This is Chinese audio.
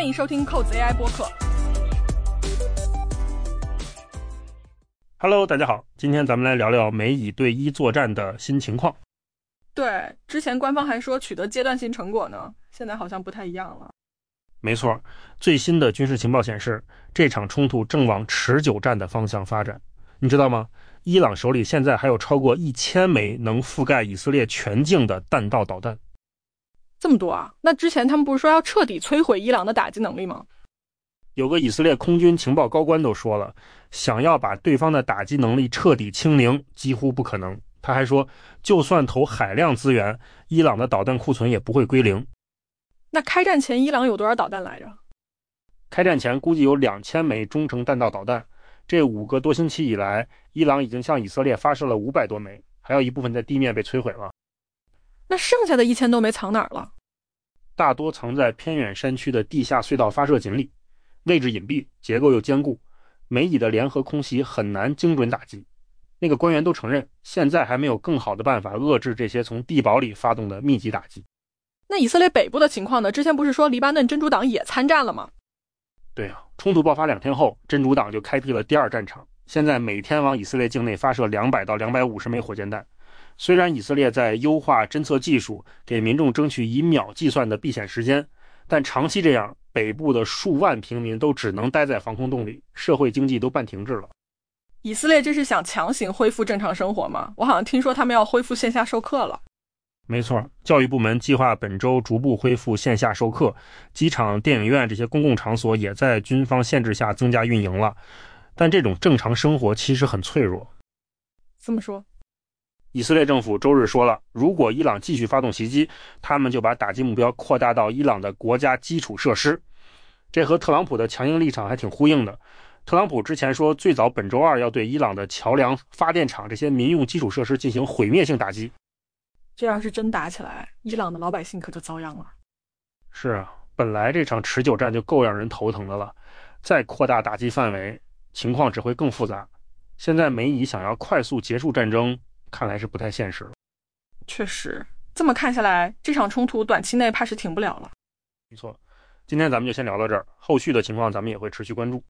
欢迎收听扣子 AI 播客。 Hello， 大家好，今天咱们来聊聊美以对伊作战的新情况。 对，之前官方还说取得阶段性成果呢，现在好像不太一样了。 没错，最新的军事情报显示，这场冲突正往持久战的方向发展。你知道吗？伊朗手里现在还有超过1000枚能覆盖以色列全境的弹道导弹。 这么多啊？那之前他们不是说要彻底摧毁伊朗的打击能力吗？ 有个以色列空军情报高官都说了，想要把对方的打击能力彻底清零几乎不可能。他还说，就算投海量资源，伊朗的导弹库存也不会归零。 那开战前伊朗有多少导弹来着？ 开战前估计有2000枚中程弹道导弹，这5个多星期以来，伊朗已经向以色列发射了500多枚，还有一部分在地面被摧毁了。 那剩下的1000多枚藏哪儿了？ 大多藏在偏远山区的地下隧道发射井里，位置隐蔽，结构又坚固，美以的联合空袭很难精准打击。那个官员都承认，现在还没有更好的办法遏制这些从地堡里发动的密集打击。 那以色列北部的情况呢？之前不是说黎巴嫩真主党也参战了吗？ 对啊，冲突爆发2天后，真主党就开辟了第2战场，现在每天往以色列境内发射200到250枚火箭弹。虽然以色列在优化侦测技术，给民众争取以秒计算的避险时间，但长期这样，北部的数万平民都只能待在防空洞里，社会经济都半停滞了。 以色列这是想强行恢复正常生活吗？我好像听说他们要恢复线下授课了。 没错，教育部门计划本周逐步恢复线下授课，机场、电影院这些公共场所也在军方限制下增加运营了。但这种正常生活其实很脆弱。 这么说， 以色列政府周日说了，如果伊朗继续发动袭击，他们就把打击目标扩大到伊朗的国家基础设施。这和特朗普的强硬立场还挺呼应的。特朗普之前说，最早本周2要对伊朗的桥梁、发电厂这些民用基础设施进行毁灭性打击。 这要是真打起来，伊朗的老百姓可就遭殃了。 是啊，本来这场持久战就够让人头疼的了，再扩大打击范围，情况只会更复杂。现在美以想要快速结束战争，看来是不太现实了。 确实，这么看下来，这场冲突短期内怕是停不了了。 没错，今天咱们就先聊到这儿，后续的情况咱们也会持续关注。